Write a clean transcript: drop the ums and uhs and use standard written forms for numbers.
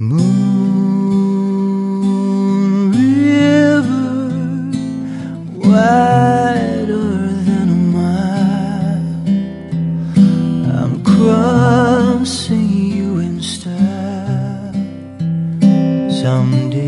Moon river, wider than a mile, I'm crossing you in style someday.